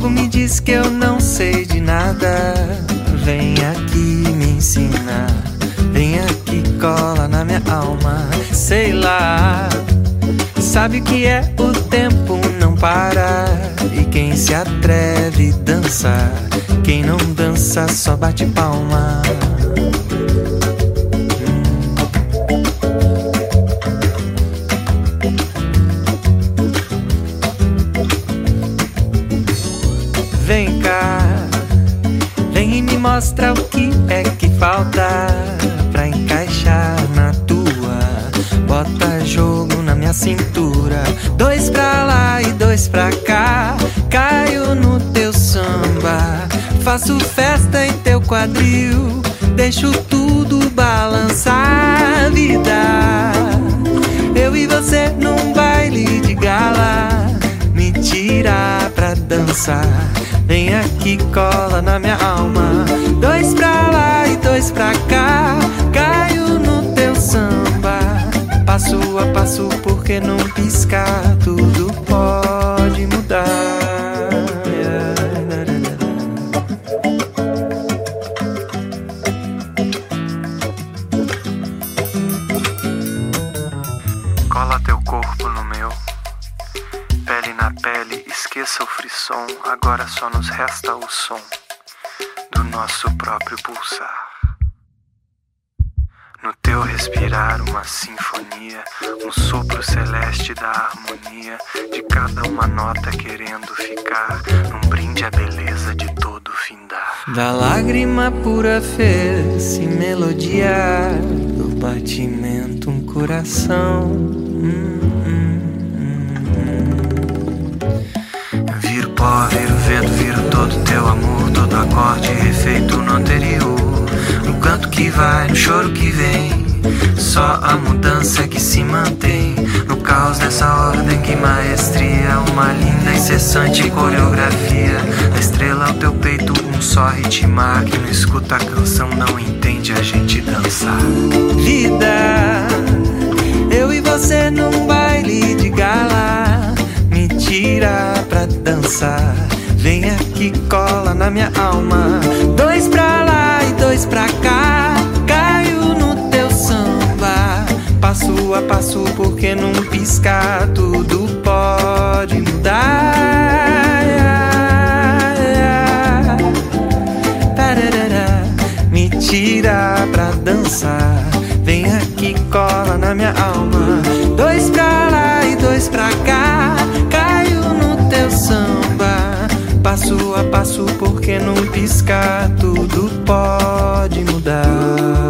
corpo me diz que eu não sei de nada. Vem aqui me ensinar. Vem aqui, cola na minha alma. Sei lá, sabe o que é? O tempo não para. E quem se atreve dança. Quem não dança só bate palma. Vem cá, vem e me mostra o que é que falta pra encaixar na tua. Bota jogo na minha cintura. 2 pra lá e 2 pra cá. Caio no teu samba. Faço festa em teu quadril. Deixo tudo balançar, vida. Eu e você num baile de gala. Me tira pra dançar. Vem aqui, cola na minha alma. 2 pra lá e 2 pra cá. Caio no teu samba. Passo a passo, porque não piscar tudo pode mudar. Cola teu corpo no meu, pele na pele, esqueça o frisson. Agora só nos resta o som do nosso próprio pulsar. No teu respirar uma sinfonia, um sopro celeste da harmonia, de cada uma nota querendo ficar num brinde à beleza de todo findar. Da lágrima pura fez-se melodia, do batimento um coração. Viro pó, viro vento, viro todo teu amor, todo acorde refeito no anterior. No canto que vai, no choro que vem, só a mudança é que se mantém. No caos dessa ordem, que maestria, uma linda incessante coreografia. A estrela ao teu peito, um só ritmar. Quem não escuta a canção não entende a gente dançar. Vida, eu e você num baile de gala. Me tira pra dançar. Vem aqui, cola na minha alma. 2 pra lá e 2 pra cá. Caio no teu samba. Passo a passo, porque num piscar tudo pode mudar. Me tira pra dançar. Vem aqui, cola na minha alma. 2 pra lá e 2 pra cá. Caio no teu samba. Passo a passo, porque num piscar tudo pode mudar.